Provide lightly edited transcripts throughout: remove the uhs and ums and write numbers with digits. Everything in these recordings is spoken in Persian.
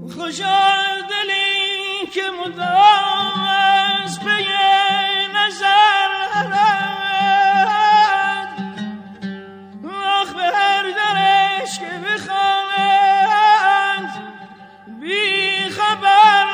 خوشا دلی که مدام از پی نظر رد آخ به هر درش که بخواند بی خبر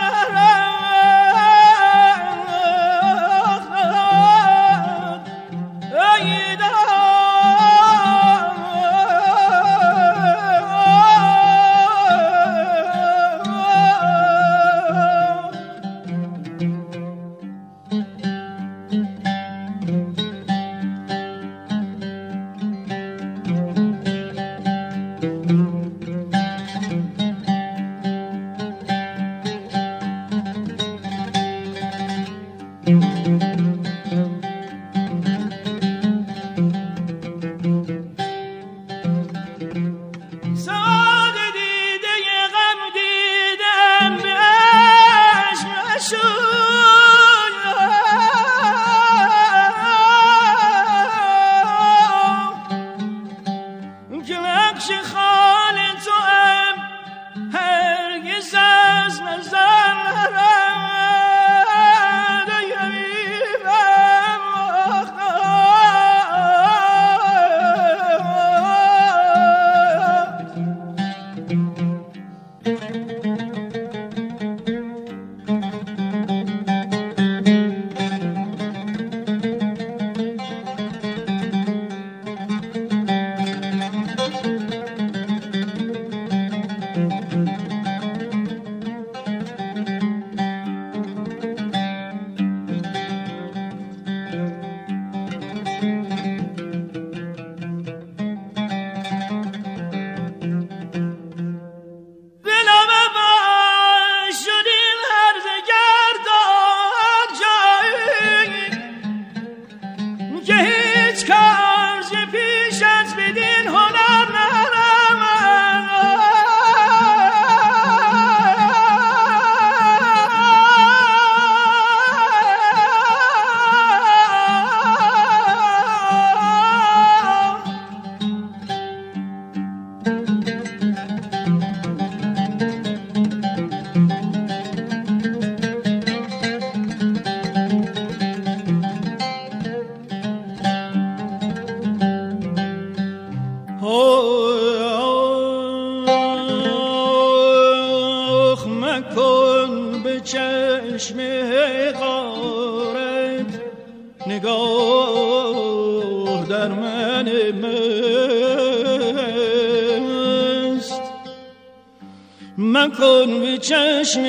مکن به چشم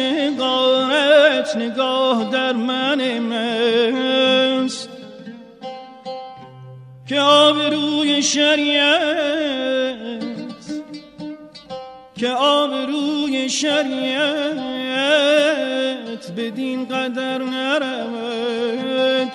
غارت نگاه در من مست که آبروی شریعت بدین قدر نرود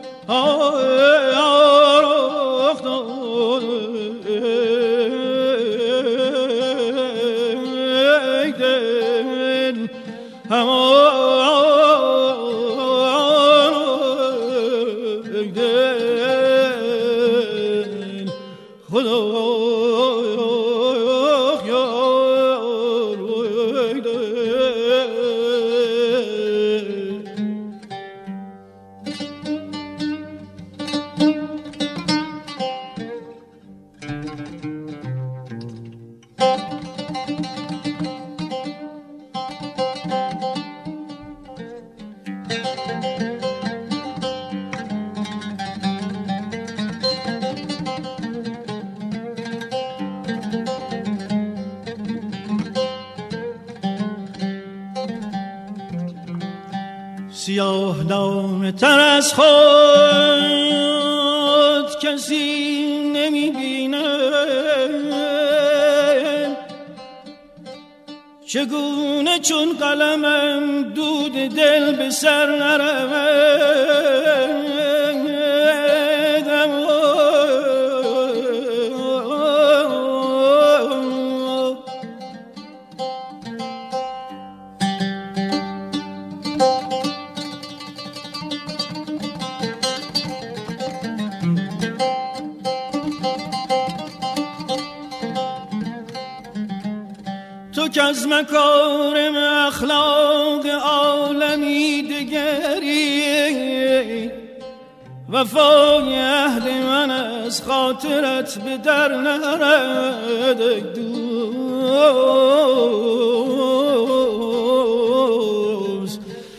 سیاه نامه تر از خود کسی نمی بینه، چگونه چون قلمم دود دل به سر نرود. تو که از مکارم اخلاق عالمی دگری وفای عهد من از خاطرت به در نرد دوست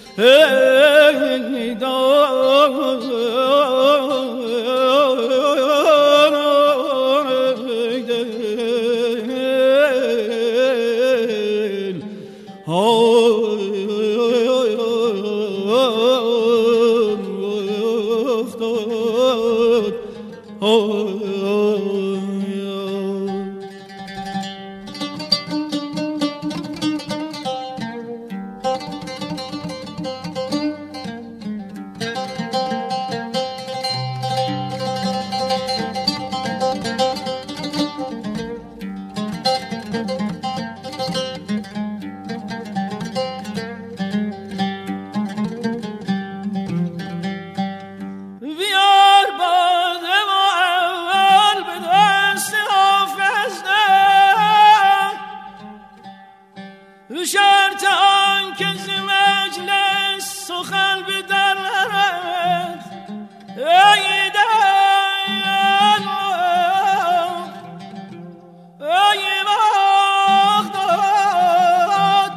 ای دوست شرط آن که ز مجلس سخن به در نرد ای دل ای بغداد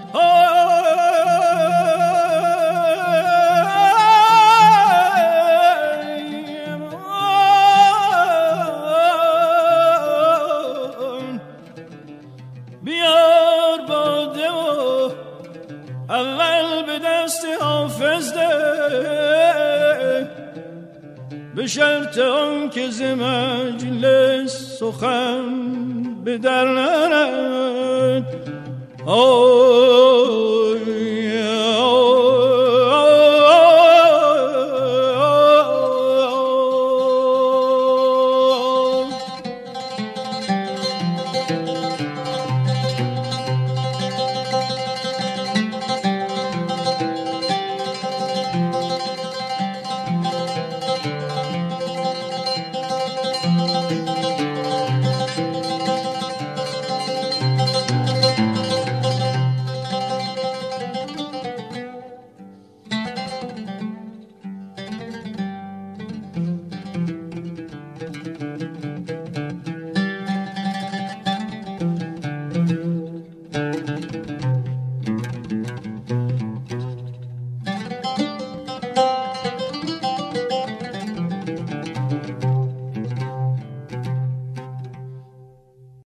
بیار باده و اول به دست حافظ ده به شرط آن که ز مجلس سخن به در نرد